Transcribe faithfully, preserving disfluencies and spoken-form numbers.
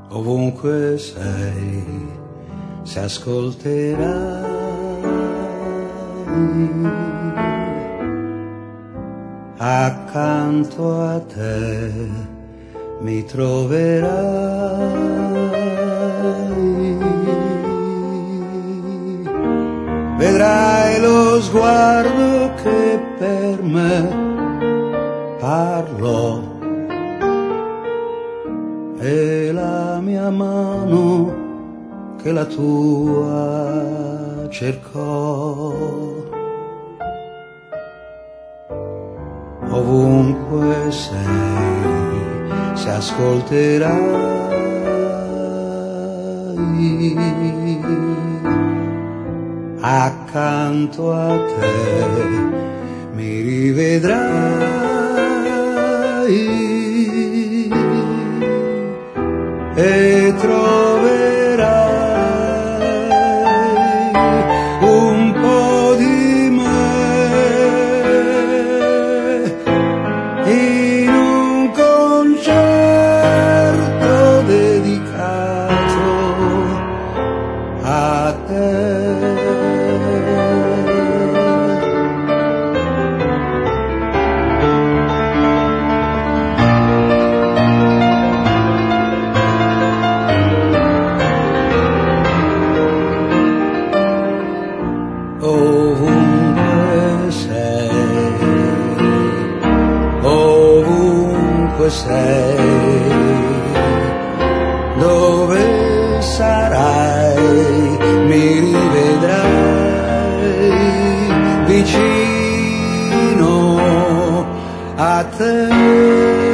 ovunque sei, se ascolterai, accanto a te mi troverai. Vedrai lo sguardo che per me parlò e la mia mano che la tua cercò. Ovunque sei, se ascolterai, accanto a te mi rivedrai e troverai un po' di me in un concerto dedicato a te. Ovunque sei, ovunque sei, dove sarai mi rivedrai vicino a te.